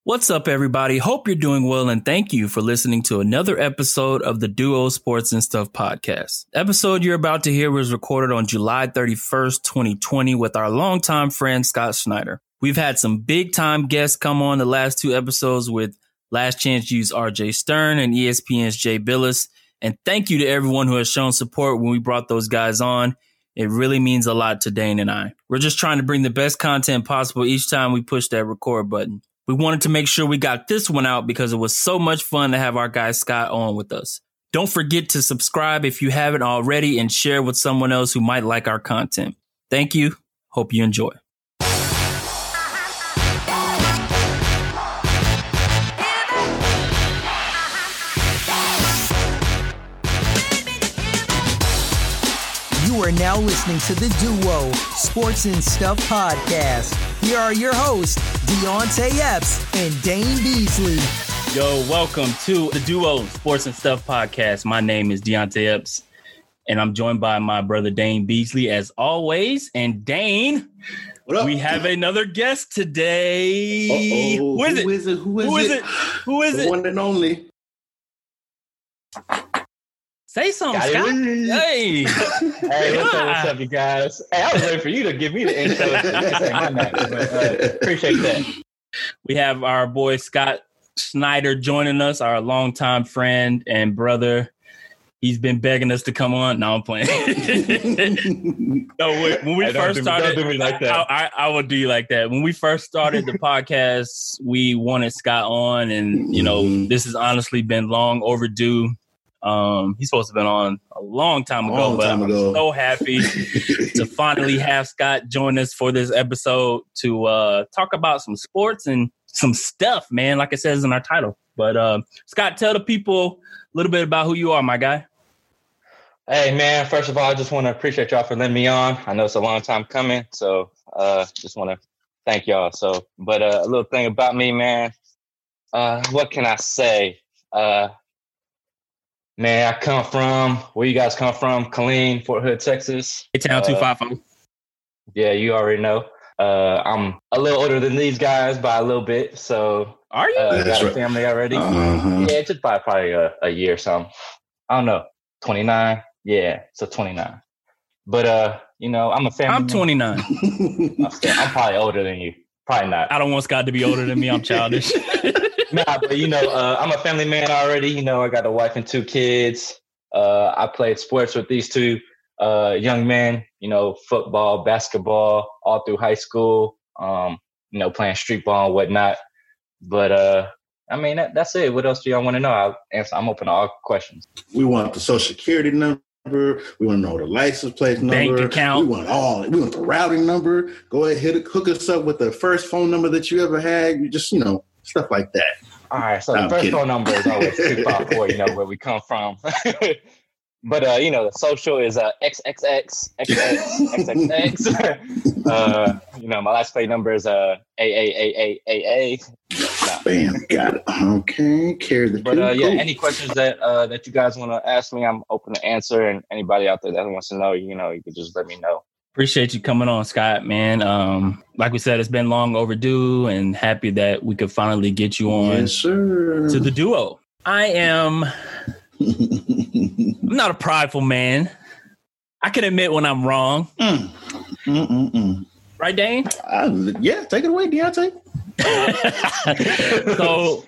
What's up, everybody? Hope you're doing well, and thank you for listening to another episode of the Duo Sports and Stuff podcast. The episode you're about to hear was recorded on July 31st, 2020 with our longtime friend, Scott Schneider. We've had some big-time guests come on the last two episodes with Last Chance U's RJ Stern and ESPN's Jay Billis, and thank you to everyone who has shown support when we brought those guys on. It really means a lot to Dane and I. We're just trying to bring the best content possible each time we push that record button. We wanted to make sure we got this one out because it was so much fun to have our guy Scott on with us. Don't forget to subscribe if you haven't already and share with someone else who might like our content. Thank you. Hope you enjoy. You are now listening to the Duo Sports and Stuff podcast. Here are your hosts, Deontay Epps and Dane Beasley. Yo, welcome to the Duo Sports and Stuff podcast. My name is Deontay Epps, and I'm joined by my brother Dane Beasley as always. And Dane, we have another guest today. Who is it? The one and only. Say something, Scott. Hey. Hey, what's up, you guys? Hey, I was waiting for you to give me the intro so you can say my name. But, appreciate that. We have our boy Scott Schneider joining us, our longtime friend and brother. He's been begging us to come on. No, I'm playing. When we first started, don't do me like that. I would do you like that. When we first started the podcast, we wanted Scott on, and this has honestly been long overdue. He's supposed to have been on a long time ago, I'm so happy to finally have Scott join us for this episode to talk about some sports and some stuff, man, like it says in our title. But Scott, tell the people a little bit about who you are, my guy. Hey, man, first of all, I just want to appreciate y'all for letting me on. I know it's a long time coming, so just want to thank y'all. But a little thing about me, man, what can I say? Man, I come from, where you guys come from? Killeen, Fort Hood, Texas. A-Town 250. Yeah, you already know. I'm a little older than these guys by a little bit, so. Are you? Got a family already. Uh-huh. Yeah, it's just probably a year or something. I don't know. 29? Yeah, so 29. But, I'm a family. I'm 29. I'm probably older than you. Probably not. I don't want Scott to be older than me. I'm childish. Nah, but I'm a family man already. I got a wife and two kids. I played sports with these two young men, football, basketball, all through high school, playing street ball and whatnot. But, that's it. What else do y'all want to know? I'm open to all questions. We want the social security number. We want to know the license plate number. Bank account. We want the routing number. Go ahead, hook us up with the first phone number that you ever had. You just, stuff like that. All right, so the first phone number is always 254, where we come from. But, the social is XXX, XXX. My last plate number is AAAAAA. Bam, got it. Okay, carry the But, any questions that you guys want to ask me, I'm open to answer. And anybody out there that wants to know, you can just let me know. Appreciate you coming on, Scott, man. Like we said, it's been long overdue and happy that we could finally get you on to the Duo. I'm not a prideful man. I can admit when I'm wrong. Right, Dane? Yeah, take it away, Deontay. So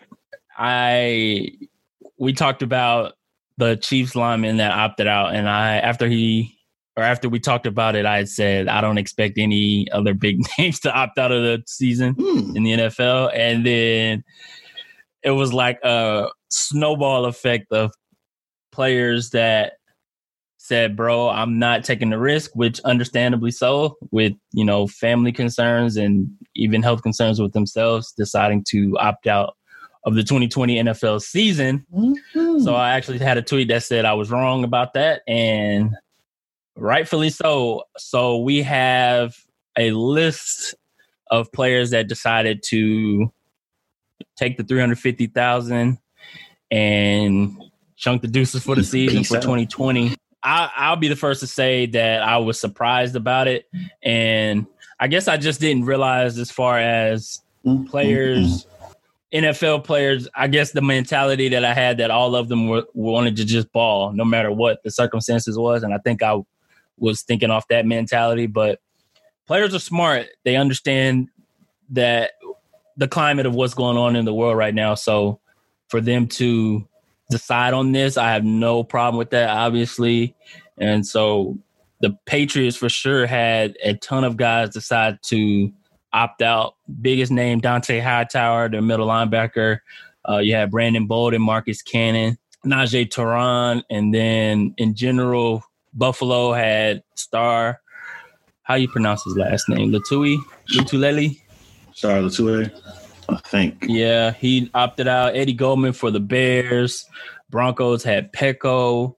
we talked about the Chiefs lineman that opted out, and after we talked about it, I had said, I don't expect any other big names to opt out of the season in the NFL. And then it was like a snowball effect of players that said, bro, I'm not taking the risk, which understandably so, with, family concerns and even health concerns with themselves, deciding to opt out of the 2020 NFL season. Mm-hmm. So I actually had a tweet that said I was wrong about that. And rightfully so. So we have a list of players that decided to take the $350,000 and chunk the deuces for the season for 2020. I'll be the first to say that I was surprised about it. And I guess I just didn't realize as far as players NFL players, I guess the mentality that I had that all of them wanted to just ball no matter what the circumstances was. And I think I was thinking off that mentality. But players are smart. They understand that the climate of what's going on in the world right now. So for them to decide on this, I have no problem with that, obviously. And so the Patriots for sure had a ton of guys decide to opt out. Biggest name, Dante Hightower, their middle linebacker. You had Brandon Bolden, Marcus Cannon, Najee Turan, and then in general, Buffalo had Star. How you pronounce his last name? Lutulele? Star Lutulele, I think. Yeah, he opted out. Eddie Goldman for the Bears. Broncos had Pecco.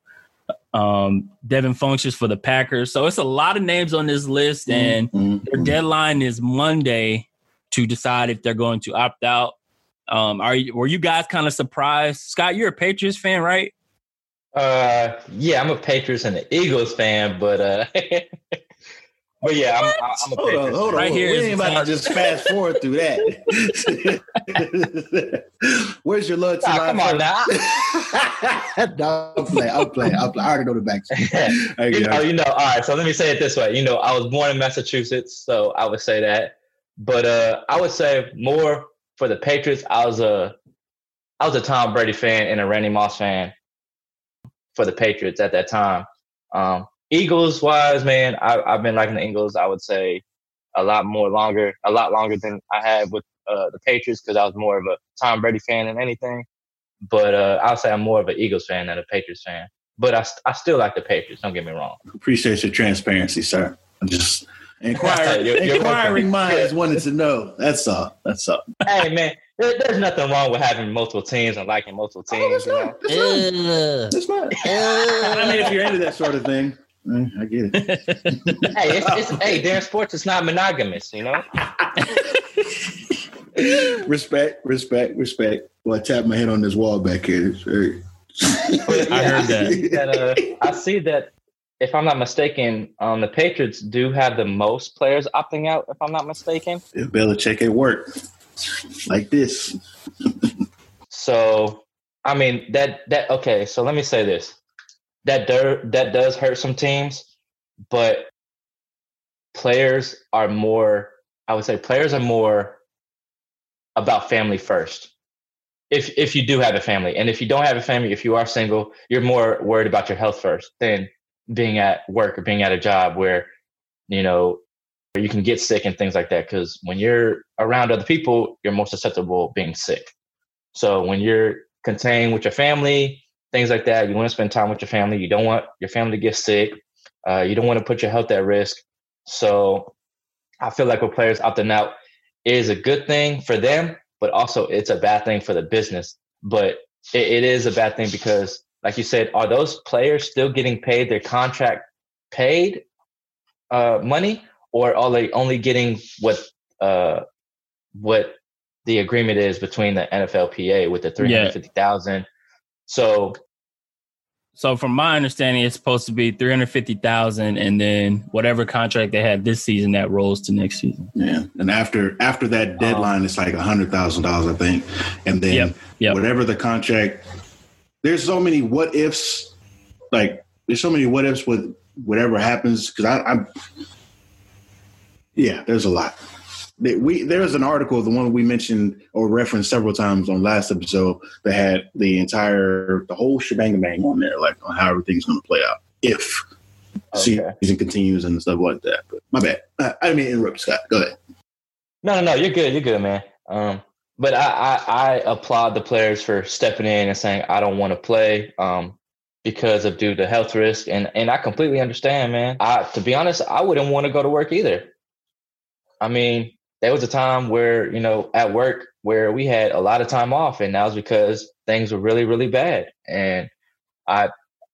Devin Funchess for the Packers. So it's a lot of names on this list, and their deadline is Monday to decide if they're going to opt out. Were you guys kind of surprised? Scott, you're a Patriots fan, right? Yeah, I'm a Patriots and the Eagles fan, but but yeah, I'm a Patriots. Hold on. Right here, we ain't about to just fast forward through that. Where's your loyalty line? Come on now. No, I'm playing. I already know the backs. All right. So let me say it this way. I was born in Massachusetts, so I would say that. But I would say more for the Patriots. I was a Tom Brady fan and a Randy Moss fan for the Patriots at that time. Eagles wise, man, I've been liking the Eagles. I would say a lot longer than I had with the Patriots, because I was more of a Tom Brady fan than anything. But I'll say I'm more of an Eagles fan than a Patriots fan. But I still like the Patriots. Don't get me wrong. Appreciate your transparency, sir. I'm just inquiring minds wanted to know. That's all. Hey, man, there's nothing wrong with having multiple teams and liking multiple teams. That's not. I mean, if you're into that sort of thing. I get it. Hey, Darren, sports is not monogamous, Respect. Well, I tapped my head on this wall back here. It's very... I heard that. I see that, if I'm not mistaken, the Patriots do have the most players opting out, if I'm not mistaken. If Belichick at work like this. So, I mean, okay, so let me say this. That does hurt some teams, but players are more about family first. If you do have a family, and if you don't have a family, if you are single, you're more worried about your health first than being at work or being at a job where, you can get sick and things like that. Because when you're around other people, you're more susceptible to being sick. So when you're contained with your family, things like that, you want to spend time with your family. You don't want your family to get sick. You don't want to put your health at risk. So I feel like with players opting out is a good thing for them, but also it's a bad thing for the business. But it is a bad thing because, like you said, are those players still getting paid their contract paid money, or are they only getting what the agreement is between the NFLPA with the $350,000? So from my understanding, it's supposed to be $350,000, and then whatever contract they had this season that rolls to next season. Yeah, and after that deadline, it's like $100,000, I think, and then whatever the contract. There's so many what ifs. Like there's so many what ifs with whatever happens, because there's a lot. There was an article, the one we mentioned or referenced several times on last episode, that had the whole shebang on there, like on how everything's going to play out if season continues and stuff like that. But my bad. I didn't mean to interrupt, Scott. Go ahead. No, you're good, man. But I applaud the players for stepping in and saying, I don't want to play because of due to health risk. And I completely understand, man. To be honest, I wouldn't want to go to work either. I mean, there was a time where, at work where we had a lot of time off, and that was because things were really, really bad. And I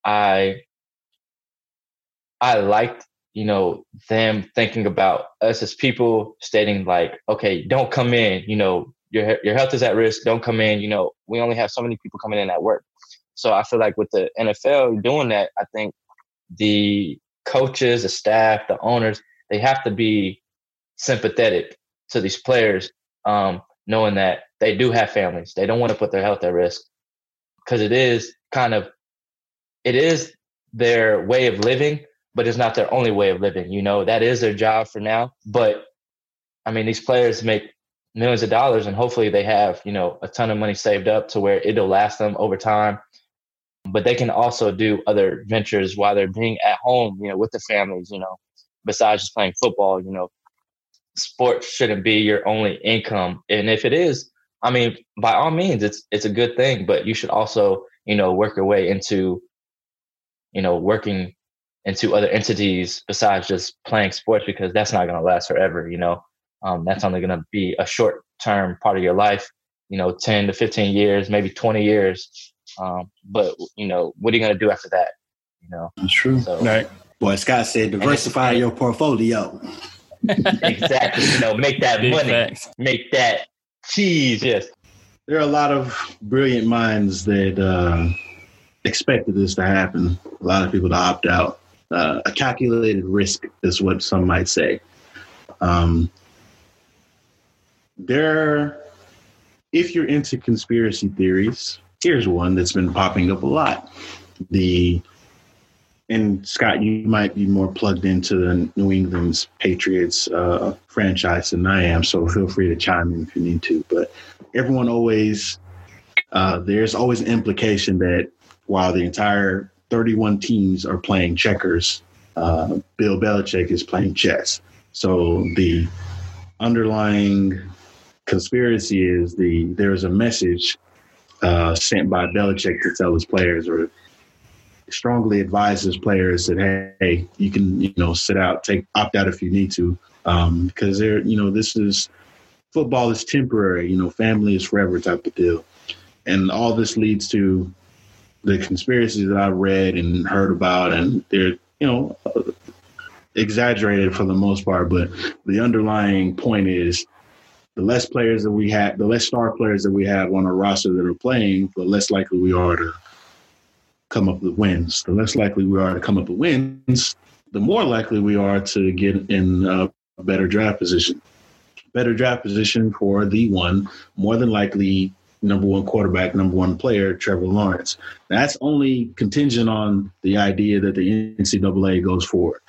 liked, them thinking about us as people, stating like, okay, don't come in, your health is at risk. Don't come in. We only have so many people coming in at work. So I feel like with the NFL doing that, I think the coaches, the staff, the owners, they have to be sympathetic to these players, knowing that they do have families. They don't want to put their health at risk because it is their way of living, but it's not their only way of living. You know, that is their job for now. But I mean, these players make millions of dollars, and hopefully they have, you know, a ton of money saved up to where it'll last them over time. But they can also do other ventures while they're being at home, you know, with the families, you know, besides just playing football. You know, sports shouldn't be your only income. And if it is, I mean, by all means, it's a good thing, but you should also, you know, work your way into, you know, working into other entities besides just playing sports, because that's not going to last forever. You know, that's only going to be a short-term part of your life, you know, 10 to 15 years, maybe 20 years. But, you know, what are you going to do after that? You know, that's true. So, right. Boy, Scott said, diversify your portfolio. Exactly. You know, make that Big money, facts. make that cheese. Yes. There are a lot of brilliant minds that expected this to happen. A lot of people to opt out. A calculated risk is what some might say. If you're into conspiracy theories, here's one that's been popping up a lot. And Scott, you might be more plugged into the New England's Patriots franchise than I am, so feel free to chime in if you need to. But everyone always, there's always an implication that while the entire 31 teams are playing checkers, Bill Belichick is playing chess. So the underlying conspiracy is there's a message sent by Belichick to tell his players, or strongly advises players that, hey, you can, you know, sit out, opt out if you need to, because they're, you know, football is temporary, you know, family is forever type of deal. And all this leads to the conspiracies that I've read and heard about, and they're, you know, exaggerated for the most part, but the underlying point is the less players that we have, the less star players that we have on our roster that are playing, the less likely we are to come up with wins. The less likely we are to come up with wins, the more likely we are to get in a better draft position. Better draft position for the one, more than likely, number one quarterback, number one player, Trevor Lawrence. That's only contingent on the idea that the NCAA goes forward.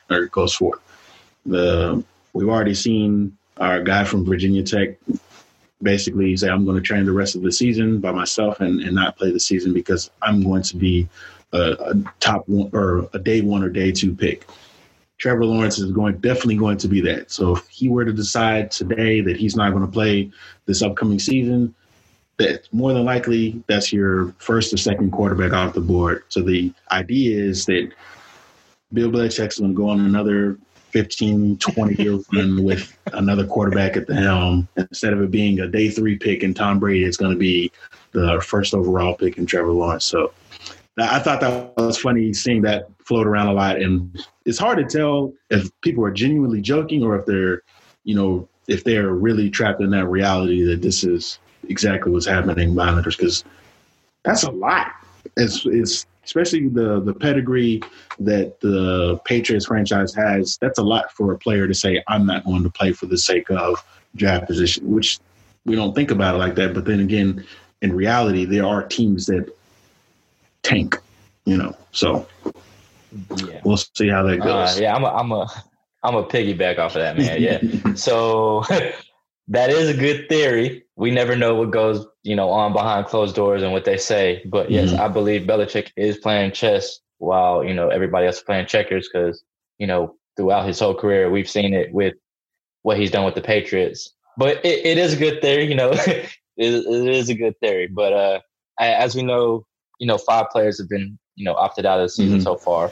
We've already seen our guy from Virginia Tech basically say, I'm going to train the rest of the season by myself and not play the season because I'm going to be a top one or a day one or day two pick. Trevor Lawrence is definitely going to be that. So if he were to decide today that he's not going to play this upcoming season, that more than likely that's your first or second quarterback off the board. So the idea is that Bill Belichick's going to go on another 15, 20-year run with another quarterback at the helm. Instead of it being a day three pick in Tom Brady, it's going to be the first overall pick in Trevor Lawrence. So I thought that was funny seeing that float around a lot. And it's hard to tell if people are genuinely joking or if they're, you know, if they're really trapped in that reality that this is exactly what's happening by Islanders, because that's a lot. It's especially the pedigree that the Patriots franchise has. That's a lot for a player to say, I'm not going to play for the sake of draft position, which we don't think about it like that. But then again, in reality, there are teams that tank, you know, so yeah. We'll see how that goes. I'm a piggyback off of that, man. Yeah. So that is a good theory. We never know what goes, you know, on behind closed doors and what they say. But yes, I believe Belichick is playing chess while, you know, everybody else is playing checkers, because, you know, throughout his whole career, we've seen it with what he's done with the Patriots. But it is a good theory, you know, it is a good theory. But as we know, you know, 5 players have been, you know, opted out of the season so far.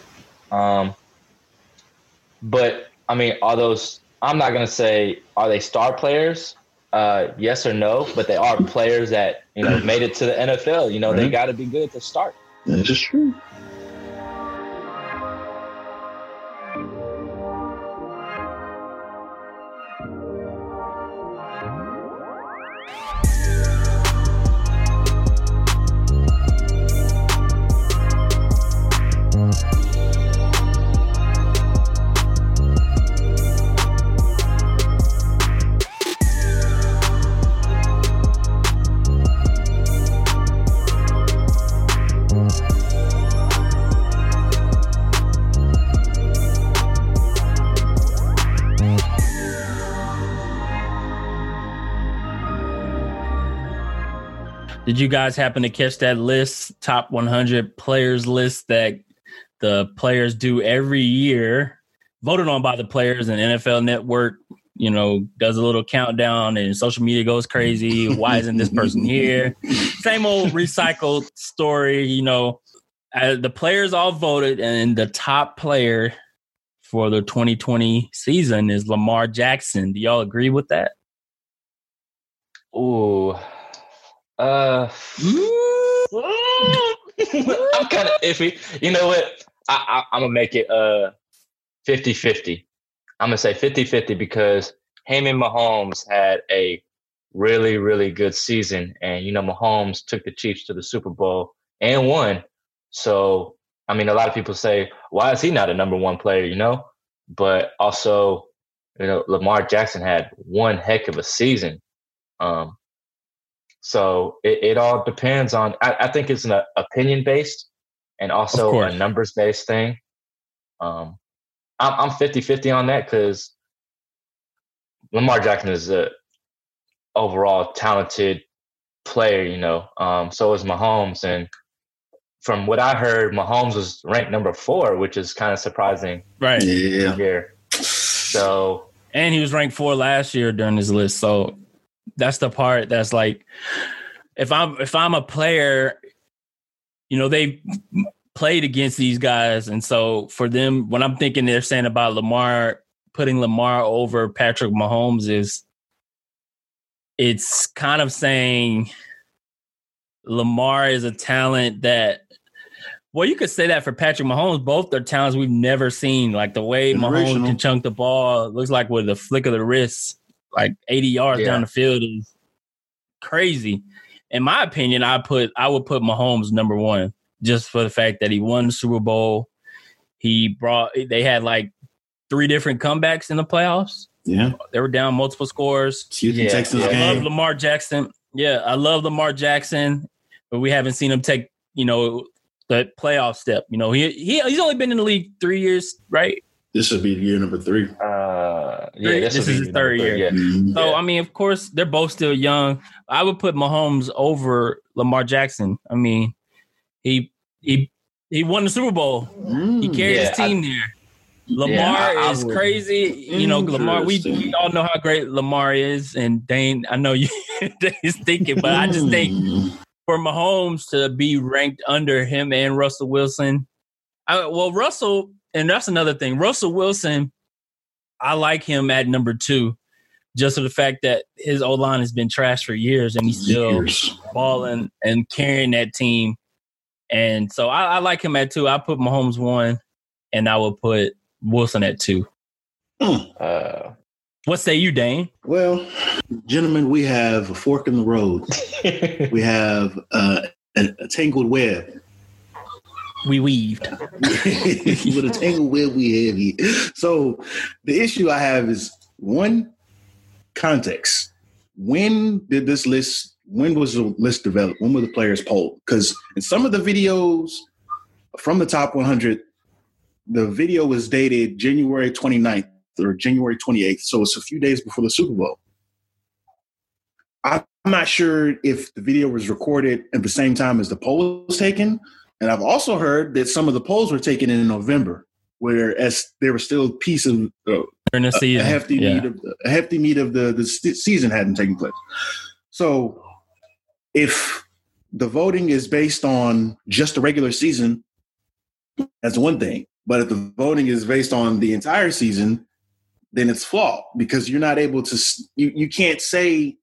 But I mean, I'm not going to say, are they star players? Yes or no, but they are players that, you know, made it to the NFL. You know, They got to be good to start. That is true. Did you guys happen to catch that list, top 100 players list that the players do every year, voted on by the players, and NFL Network, does a little countdown and social media goes crazy. Why isn't this person here? Same old recycled story, the players all voted, and the top player for the 2020 season is Lamar Jackson. Do y'all agree with that? Ooh. I'm kind of iffy. You know what? I'm going to make it 50-50. I'm going to say 50-50 because him and Mahomes had a really, really good season. And, Mahomes took the Chiefs to the Super Bowl and won. So, a lot of people say, why is he not a number one player, But also, Lamar Jackson had one heck of a season. So it all depends on, I think it's an opinion-based and also a numbers-based thing. I'm 50-50 on that because Lamar Jackson is a overall talented player, so is Mahomes. And from what I heard, Mahomes was ranked number 4, which is kind of surprising. Right. Yeah. Here. So, and he was ranked 4 last year during this list. So that's the part that's like, if I'm a player, they played against these guys. And so for them, when I'm thinking they're saying about Lamar, putting Lamar over Patrick Mahomes it's kind of saying Lamar is a talent that, well, you could say that for Patrick Mahomes. Both are talents we've never seen. Like the way Mahomes can chunk the ball, looks like with a flick of the wrist, like 80 yards down the field is crazy. In my opinion, I would put Mahomes number 1 just for the fact that he won the Super Bowl. They had like 3 different comebacks in the playoffs. Yeah. They were down multiple scores. Houston Texans game. I love Lamar Jackson. Yeah, I love Lamar Jackson, but we haven't seen him take, the playoff step. He's only been in the league 3 years, right? This should be year number 3. This is his 3rd year. Yeah. Mm-hmm. So, of course, they're both still young. I would put Mahomes over Lamar Jackson. He won the Super Bowl. He carried his team there. Lamar is crazy. Lamar, we all know how great Lamar is. And Dane, I know you Dane's thinking, but I just think for Mahomes to be ranked under him and Russell Wilson, Russell, and that's another thing. Russell Wilson, I like him at number 2, just for the fact that his O-line has been trashed for years, and he's still balling and carrying that team. And so I like him at 2. I put Mahomes 1, and I would put Wilson at 2. What say you, Dane? Well, gentlemen, we have a fork in the road. We have a tangled web. We weaved. With a tangled web we have here. So the issue I have is, 1, context. When was the list developed? When were the players polled? Because in some of the videos from the top 100, the video was dated January 29th or January 28th. So it's a few days before the Super Bowl. I'm not sure if the video was recorded at the same time as the poll was taken. And I've also heard that some of the polls were taken in November, whereas there was still a piece of during the season, a hefty meat of the season hadn't taken place. So if the voting is based on just the regular season, that's one thing. But if the voting is based on the entire season, then it's flawed because you're not able to you can't say,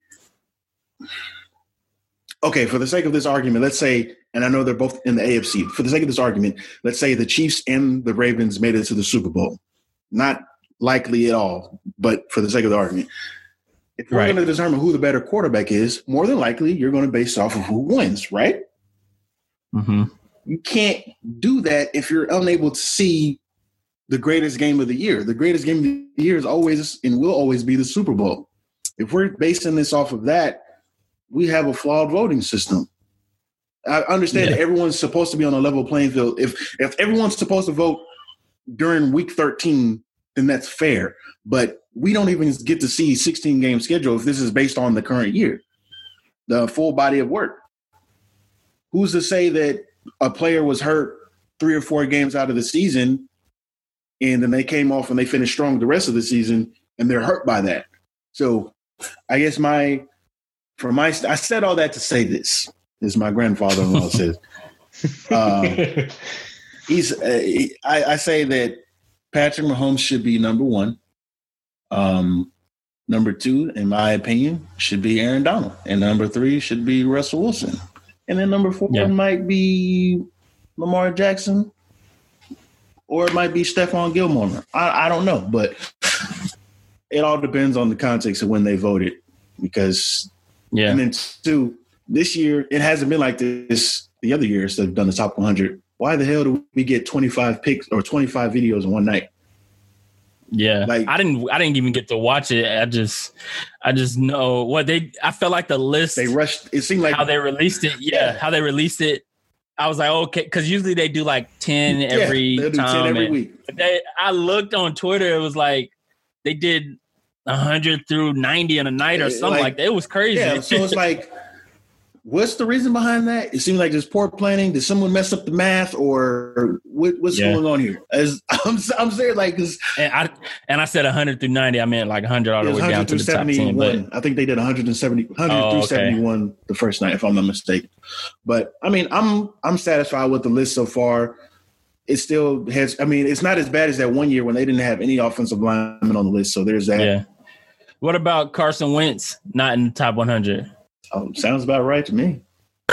okay, for the sake of this argument, let's say, and I know they're both in the AFC, for the sake of this argument, let's say the Chiefs and the Ravens made it to the Super Bowl. Not likely at all, but for the sake of the argument. If we're going to determine who the better quarterback is, more than likely you're going to base off of who wins, right? Mm-hmm. You can't do that if you're unable to see the greatest game of the year. The greatest game of the year is always and will always be the Super Bowl. If we're basing this off of that, we have a flawed voting system. I understand that everyone's supposed to be on a level playing field. If everyone's supposed to vote during week 13, then that's fair. But we don't even get to see 16-game schedule if this is based on the current year, the full body of work. who's to say that a player was hurt 3 or 4 games out of the season, and then they came off and they finished strong the rest of the season, and they're hurt by that. So I guess I said all that to say this, as my grandfather-in-law says. I say that Patrick Mahomes should be number 1. Number 2, in my opinion, should be Aaron Donald. And number 3 should be Russell Wilson. And then number 4 might be Lamar Jackson, or it might be Stephon Gilmore. I don't know, but it all depends on the context of when they voted. Because, and then 2, this year, it hasn't been like this the other years they've done the top 100. Why the hell do we get 25 picks or 25 videos in one night? Yeah, like I didn't even get to watch it. I just know what I felt like the list. They rushed. It seemed like how they released it. Yeah, how they released it. I was like, okay, because usually they do like 10 every they'll do time. 10 every week. I looked on Twitter. It was like they did 100 through 90 in a night or something like that. It was crazy. Yeah, so it's like, what's the reason behind that? It seems like there's poor planning. Did someone mess up the math, or what's going on here? As I'm saying, like, and I said 100 through 90. I meant like 100 all the way down to the top 10. But I think they did 100 through 71 the first night, if I'm not mistaken. But I mean, I'm satisfied with the list so far. It still has. I mean, it's not as bad as that one year when they didn't have any offensive linemen on the list. So there's that. Yeah. What about Carson Wentz not in the top 100? Sounds about right to me.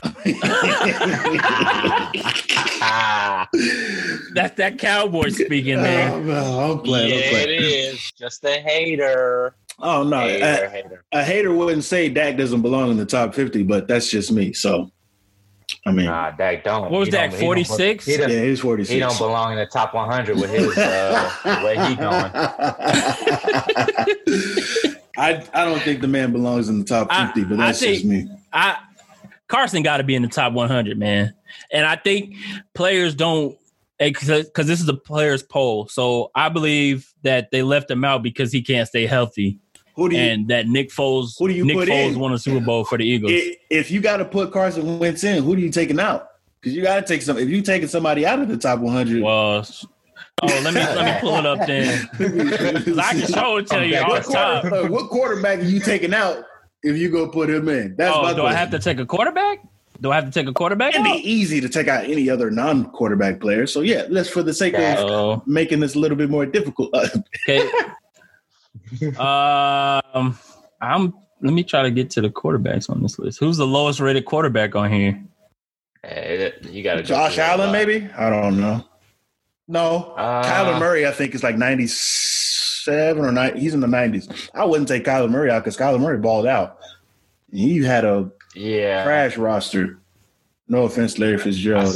That's that cowboy speaking, man. I'm playing. It is just a hater. Oh no, hater. A hater wouldn't say Dak doesn't belong in the top 50, but that's just me. So, I mean, Dak don't. What was Dak? 46? Yeah, he's 46. He don't belong in the top 100 with his the way he going. I don't think the man belongs in the top 50, but that's just me. Carson got to be in the top 100, man. And I think players don't, because this is a players poll. So I believe that they left him out because he can't stay healthy. And that Nick Foles won a Super Bowl for the Eagles. If you got to put Carson Wentz in, who are you taking out? Because you got to take some. If you taking somebody out of the top 100, well. Let me pull it up then. I can tell you off the top. What quarterback are you taking out if you go put him in? That's my question. I have to take a quarterback? It'd be easy to take out any other non-quarterback player. So yeah, let's for the sake of making this a little bit more difficult. Okay. Let me try to get to the quarterbacks on this list. Who's the lowest rated quarterback on here? You got Josh Allen, maybe? I don't know. No, Kyler Murray, I think, is like 97 or 90. He's in the 90s. I wouldn't take Kyler Murray out because Kyler Murray balled out. You had a trash roster. No offense, Larry Fitzgerald.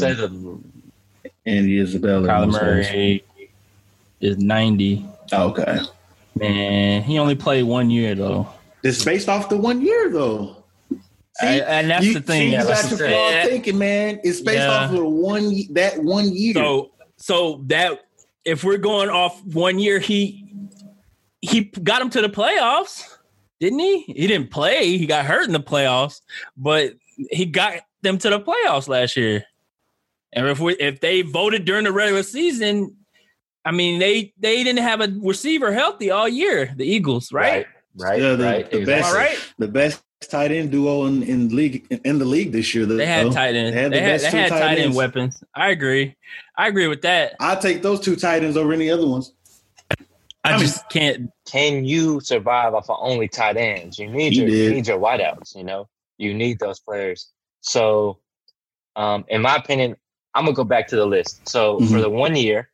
Andy Isabella. Kyler Murray is 90. Okay. Man, he only played 1 year, though. It's based off the 1 year, though. See, and that's the thing. You got your flawed thinking, man. It's based off of that 1 year. So that if we're going off 1 year, he got him to the playoffs, didn't he? He didn't play. He got hurt in the playoffs, but he got them to the playoffs last year. And if they voted during the regular season, I mean, they didn't have a receiver healthy all year, the Eagles, right? Right. The best tight end duo in the league this year. They had tight ends. They had tight end weapons. I agree with that. I'll take those 2 tight ends over any other ones. I just can't. Can you survive off of only tight ends? You need your wideouts. You need those players. So, in my opinion, I'm gonna go back to the list. So for the 1 year,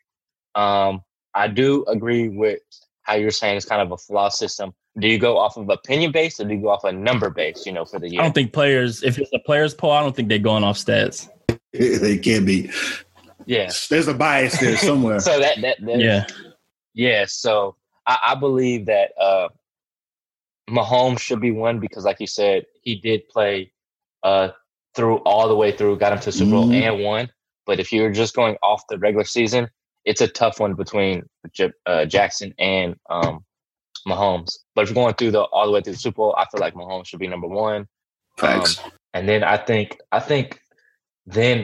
I do agree with how you're saying it's kind of a flawed system. Do you go off of opinion based or do you go off a number based, for the year? I don't think players, if it's a players poll, I don't think they're going off stats. They can't be. Yeah. There's a bias there somewhere. So yeah. So I believe that Mahomes should be one because, like you said, he did play through all the way through, got him to Super Bowl and won. But if you're just going off the regular season, it's a tough one between Jackson and Mahomes. But if you're going through all the way through the Super Bowl, I feel like Mahomes should be number 1. Facts. And then I think then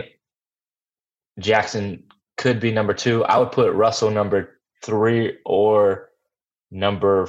Jackson could be number 2. I would put Russell number 3 or number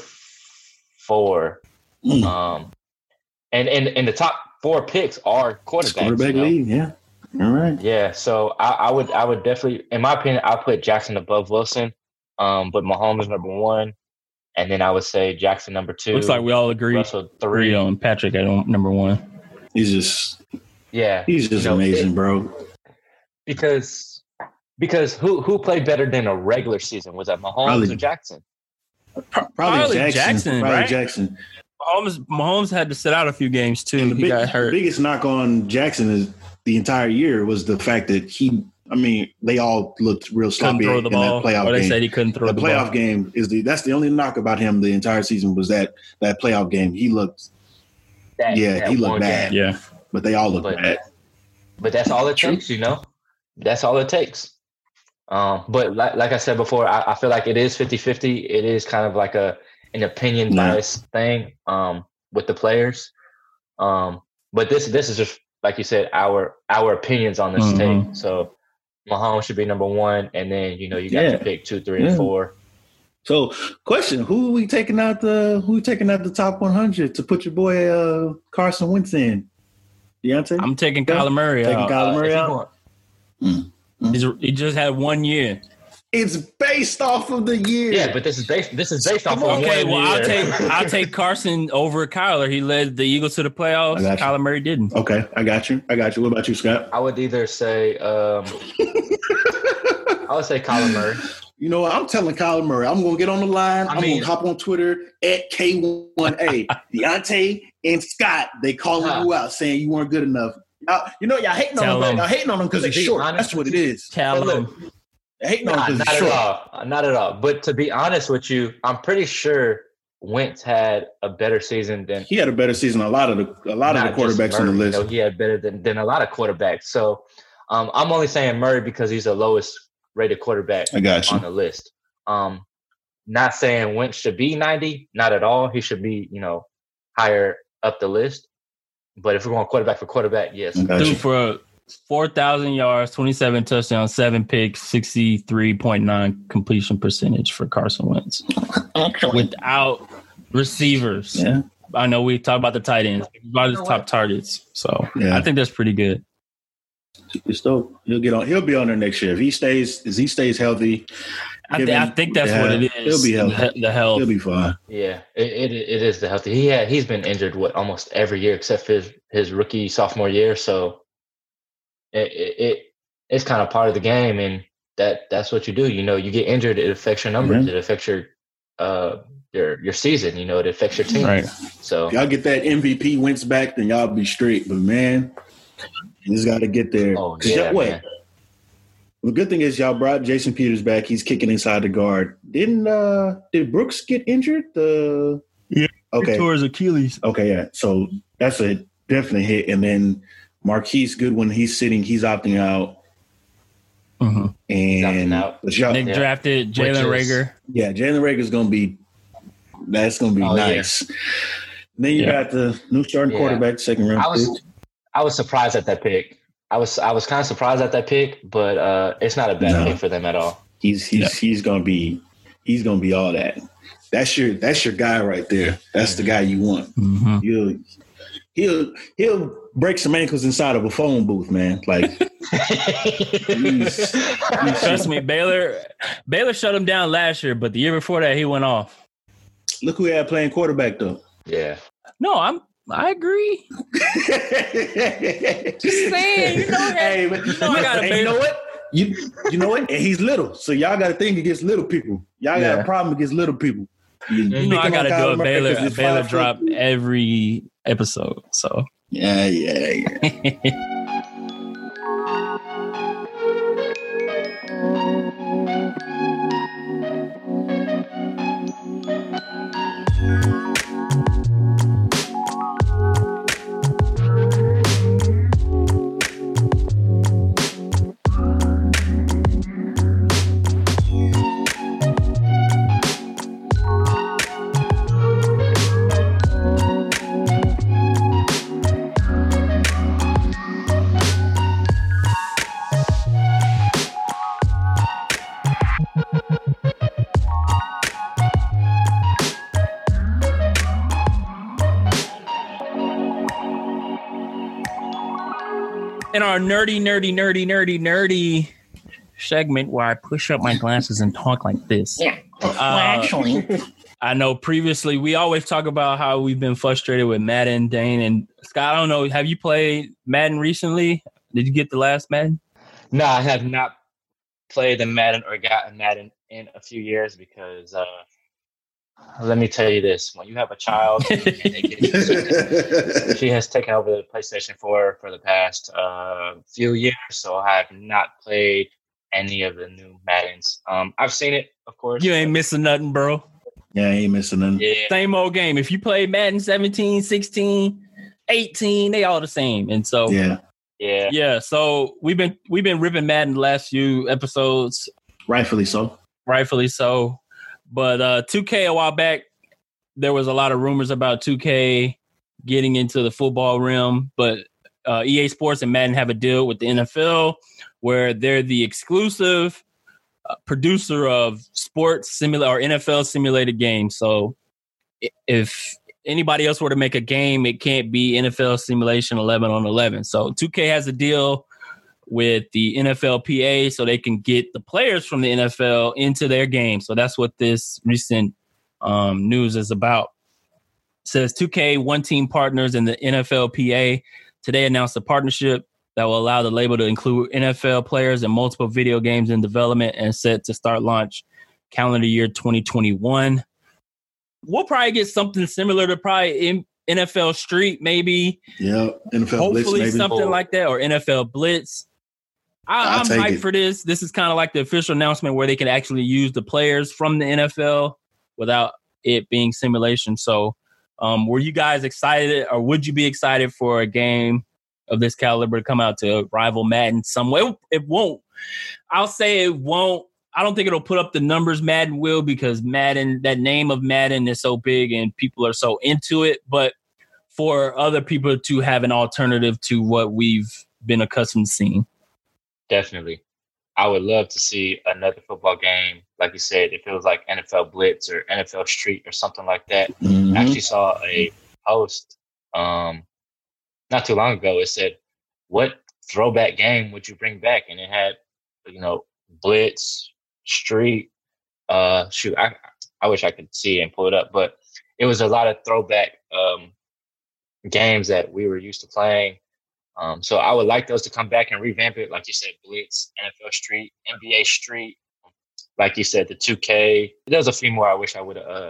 4. And the top 4 picks are quarterbacks. Quarterback league, yeah. All right. Yeah, so I would definitely, in my opinion, I'll put Jackson above Wilson, but Mahomes number 1, and then I would say Jackson number 2. Looks like we all agree. Russell 3 on Patrick at number 1. He's just you know, amazing, bro. Because who played better than a regular season? Was that Mahomes or Jackson? Probably Jackson. Probably right? Jackson. Mahomes had to sit out a few games too. He got hurt. The biggest knock on Jackson is the entire year was the fact that they all looked real sloppy in that playoff game. They said he couldn't throw the ball. The playoff game that's the only knock about him the entire season was that playoff game. He looked he looked bad. Game. Yeah. But they all look bad. But that's all it takes, you know? That's all it takes. But like I said before, I feel like it is 50-50. It is kind of like an opinion bias thing with the players. But this is just, like you said, our opinions on this tape. So Mahomes should be number 1, and then, you know, you got to pick 2, 3, and 4. So, question: Who are we taking out the top 100 to put your boy Carson Wentz in? Deontay? I'm taking Kyler Murray out. Kyler Murray out. He just had 1 year. It's based off of the year. Yeah, but this is based off of 1 year. I'll take Carson over Kyler. He led the Eagles to the playoffs. Kyler Murray didn't. Okay, I got you. What about you, Scott? I would either say I would say Kyler Murray. You know what? I'm telling Kyler Murray. I'm going to get on the line. I'm going to hop on Twitter at K1A. Deontay and Scott, they calling you out saying you weren't good enough. Y'all hating on him. Y'all hating on him because he's short. That's what it is. Tell him. Hating on him because he's short. Not at all. But to be honest with you, I'm pretty sure Wentz had a better season than he had a better season. A lot of the quarterbacks on the list. You know, he had better than a lot of quarterbacks. So I'm only saying Murray because he's the lowest rated quarterback on the list. Not saying Wentz should be 90, not at all. He should be, you know, higher up the list. But if we're going quarterback for quarterback, yes. Dude, for 4,000 yards, 27 touchdowns, 7 picks, 63.9 completion percentage for Carson Wentz. Without receivers. Yeah. I know we talk about the tight ends, about his top targets. So I think that's pretty good. He'll be on there next year if he stays healthy. I think that's what it is. He'll be healthy. The health. He'll be fine. Yeah, it is the healthy. He's been injured almost every year except for his rookie sophomore year. So it's kind of part of the game, and that's what you do. You know, you get injured, it affects your numbers. Mm-hmm. It affects your season. You know, it affects your team. Right. So if y'all get that MVP Wentz back, then y'all be straight. But man, you just got to get there. Oh yeah, man. The good thing is y'all brought Jason Peters back. He's kicking inside the guard. Did Brooks get injured? Okay. He tore his Achilles. Okay, yeah. So that's a definite hit. And then Marquise Goodwin, he's opting out. Mm-hmm. And Nick drafted Jalen Reagor. Yeah, Jalen Reagor is gonna be nice. Yeah. Then you got the new starting quarterback, second round pick. I was surprised at that pick. I was kind of surprised at that pick, but it's not a bad pick for them at all. He's gonna be all that. That's your guy right there. That's the guy you want. Mm-hmm. He'll break some ankles inside of a phone booth, man. Like trust me, Baylor shut him down last year, but the year before that he went off. Look who he had playing quarterback though. Yeah. No, I agree. Just saying, you know. Hey, but you know what? You know what? And he's little, so y'all got to think against little people. Y'all got a problem against little people. You know, I got to do a Baylor drop every episode. So yeah. in our nerdy segment where I push up my glasses and talk like this. Yeah. Actually, I know previously we always talk about how we've been frustrated with Madden, Dane, and Scott. I don't know. Have you played Madden recently? Did you get the last Madden? No, I have not played the Madden or gotten Madden in a few years because let me tell you this: when you have a child, and they get she has taken over the PlayStation 4 for the past few years, so I have not played any of the new Maddens. I've seen it, of course. You ain't missing nothing, bro. Yeah, I ain't missing nothing. Yeah. Same old game. If you play Madden 17, 16, 18, they all the same. And so yeah. So we've been ripping Madden the last few episodes. Rightfully so. But 2K a while back, there was a lot of rumors about 2K getting into the football realm, but EA Sports and Madden have a deal with the NFL where they're the exclusive producer of sports or NFL simulated games. So if anybody else were to make a game, it can't be NFL simulation 11 on 11. So 2K has a deal with the NFLPA so they can get the players from the NFL into their game. So that's what this recent news is about. It says 2K, one team partners in the NFLPA today announced a partnership that will allow the label to include NFL players in multiple video games in development and set to start launch calendar year 2021. We'll probably get something similar to probably NFL Street, maybe. Yeah, NFL hopefully Blitz, maybe. Something like that, or NFL Blitz. I'm hyped for this. This is kind of like the official announcement where they can actually use the players from the NFL without it being simulation. So were you guys excited, or would you be excited for a game of this caliber to come out to rival Madden some way? It won't. I'll say it won't. I don't think it'll put up the numbers Madden will, because Madden, that name of Madden is so big and people are so into it. But for other people to have an alternative to what we've been accustomed to seeing. Definitely. I would love to see another football game. Like you said, it feels like NFL Blitz or NFL Street or something like that. Mm-hmm. I actually saw a post not too long ago. It said, what throwback game would you bring back? And it had, Blitz, Street. I wish I could see it and pull it up, but it was a lot of throwback games that we were used to playing. So I would like those to come back and revamp it. Like you said, Blitz, NFL Street, NBA Street. Like you said, the 2K. There's a few more I wish I would have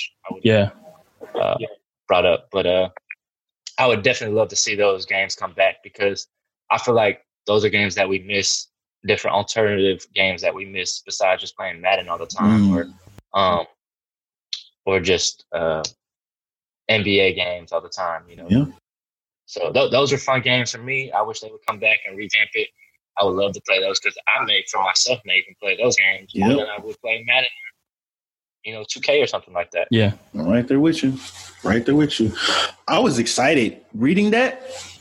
brought up. But I would definitely love to see those games come back, because I feel like those are games that we miss, different alternative games that we miss besides just playing Madden all the time or just NBA games all the time, Yeah. So those are fun games for me. I wish they would come back and revamp it. I would love to play those, because I may even play those games more than I would play Madden, 2K or something like that. Yeah. I'm right there with you. I was excited reading that.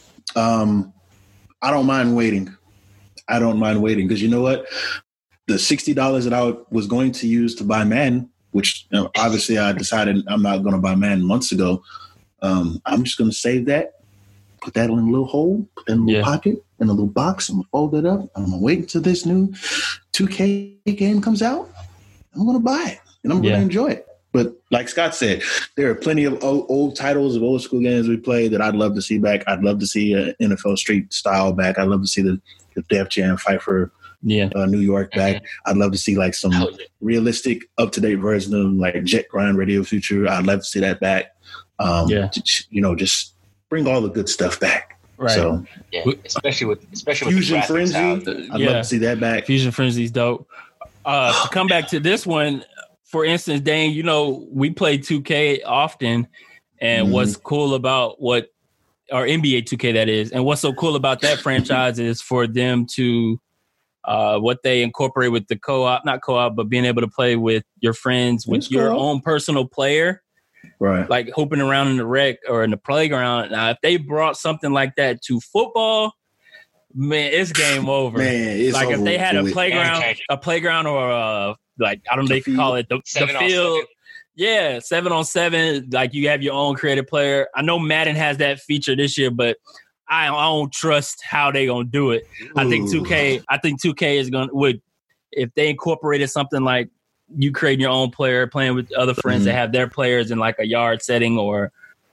I don't mind waiting. Because you know what? The $60 that I was going to use to buy Madden, which obviously I decided I'm not going to buy Madden months ago. I'm just going to save that, put that in a little hole, put that in a little pocket, in a little box. I'm going to fold it up. I'm going to wait until this new 2K game comes out. I'm going to buy it, and I'm going to enjoy it. But like Scott said, there are plenty of old titles of old school games we played that I'd love to see back. I'd love to see an NFL Street style back. I'd love to see the Def Jam fight for New York back. I'd love to see like some realistic, up-to-date version of like Jet Grind Radio Future. I'd love to see that back. Just bring all the good stuff back. Right. So, especially with Fusion Frenzy. I'd love to see that back. Fusion Frenzy's dope. To come back to this one, for instance, Dane, we play 2K often, and what's cool about or NBA 2K that is, and what's so cool about that franchise is for them to what they incorporate with the not co-op, but being able to play with your friends, with your own personal player, right? Like hooping around in the rec or in the playground. Now, if they brought something like that to football, man, it's game over. Man, it's like over if they had a playground or I don't know, they can call it the field. 7-on-7. Like you have your own creative player. I know Madden has that feature this year, but I don't trust how they gonna do it. I think 2K is gonna if they incorporated something like you creating your own player, playing with other friends that have their players in like a yard setting or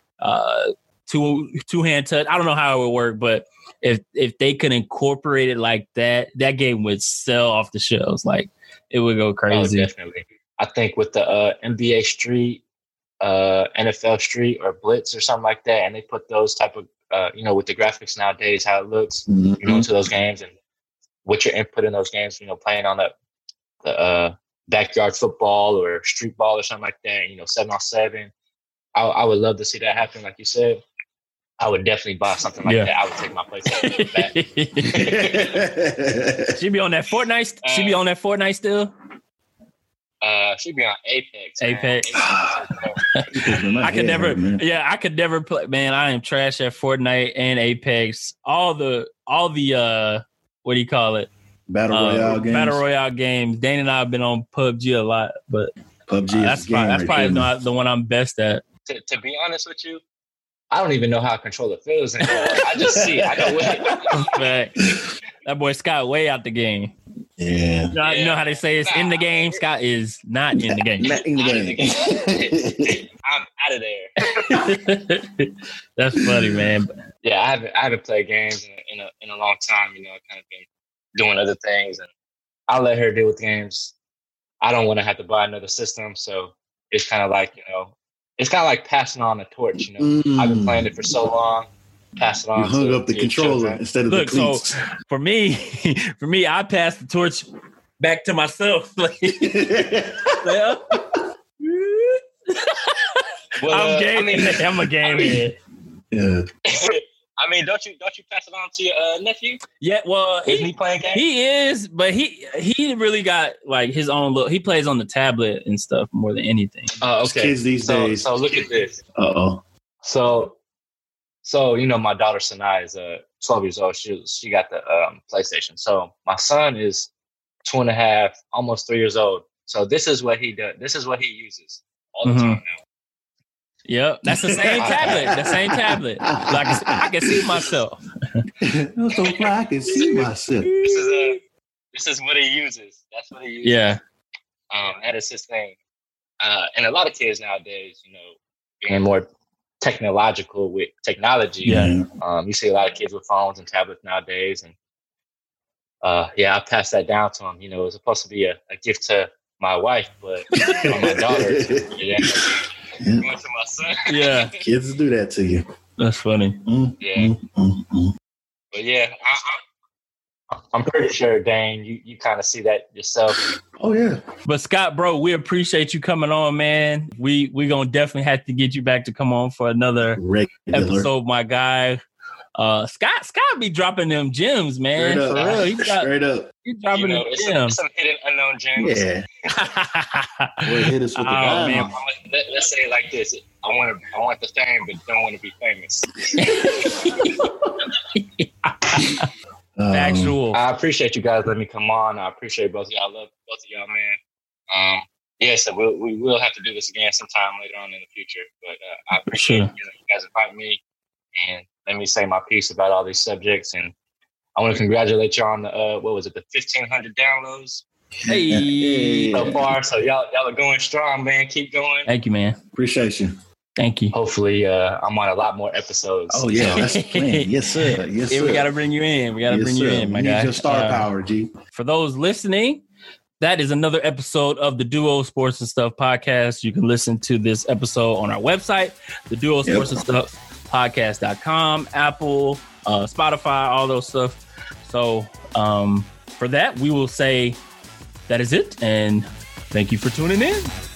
two-hand touch. I don't know how it would work, but if they could incorporate it like that, that game would sell off the shelves. Like it would go crazy. Oh, definitely. I think with the NBA Street, NFL Street, or Blitz or something like that, and they put those type of with the graphics nowadays, how it looks, into those games and what your input in those games, playing on the backyard football or street ball or something like that, 7-on-7. I would love to see that happen, like you said. I would definitely buy something like that. I would take my PlayStation back. She be on that Fortnite. She be on that Fortnite still. She'd be on Apex. Apex. I could never play. Man, I am trash at Fortnite and Apex. All the what do you call it? Battle Royale games. Dane and I have been on PUBG a lot, but PUBG that's probably not the one I'm best at. To be honest with you, I don't even know how a controller feels anymore. I just see. I know what. That boy Scott way out the game. Yeah. You know how they say it's in the game? Scott is not in the game. Not in the game. I'm out of there. That's funny, man. Yeah, I haven't played games in a long time. I've kind of been doing other things, and I'll let her deal with games. I don't want to have to buy another system, so it's kind of like it's kind of like passing on the torch. I've been playing it for so long. Pass it on. You hung up the controller instead of the cleats. So for me, I passed the torch back to myself. I'm a game head. Yeah. I mean, don't you pass it on to your nephew? Yeah, well, isn't he playing games? He is, but he really got like his own little. He plays on the tablet and stuff more than anything. Oh, okay. Kids these days. So look at this. Uh-oh. So my daughter Sanaa is 12 years old. She got the PlayStation. So my son is 2.5, almost 3 years old. So this is what he does. This is what he uses all the time now. Yep, that's the same tablet. The same tablet. Like I can see myself. That's so fly. I can see myself. This is what he uses. That's what he uses. Yeah. That is his thing. And a lot of kids nowadays, being more technological with technology. Yeah. You see a lot of kids with phones and tablets nowadays, and I passed that down to him. It was supposed to be a gift to my wife, but for my daughter, going to my son. Yeah, kids do that to you. That's funny. But yeah, I'm pretty sure, Dane, you kind of see that yourself. Oh yeah. But Scott, bro, we appreciate you coming on, man. We gonna definitely have to get you back to come on for another episode, my guy. Scott be dropping them gems, man. For real. Straight up. He's dropping them gems. Some hidden unknown gems. Yeah. Hit us with the man. Let's say it like this. I want the fame, but don't want to be famous. Factual. I appreciate you guys letting me come on. I appreciate both of y'all. I love both of y'all, man. So we will have to do this again sometime later on in the future. But I appreciate you guys inviting me and let me say my piece about all these subjects. And I want to congratulate y'all on the 1,500 downloads. Hey, so far. So y'all are going strong, man. Keep going. Thank you, man. Appreciate you. Thank you. Hopefully, I'm on a lot more episodes. Oh yeah, that's the plan. Yes, sir. Yes, sir. We got to bring you in. My guy. Need your star power, G. For those listening, that is another episode of the Duo Sports and Stuff podcast. You can listen to this episode on our website, the Duo Sports and Stuff podcast.com, Apple, Spotify, all those stuff. So for that, we will say that is it. And thank you for tuning in.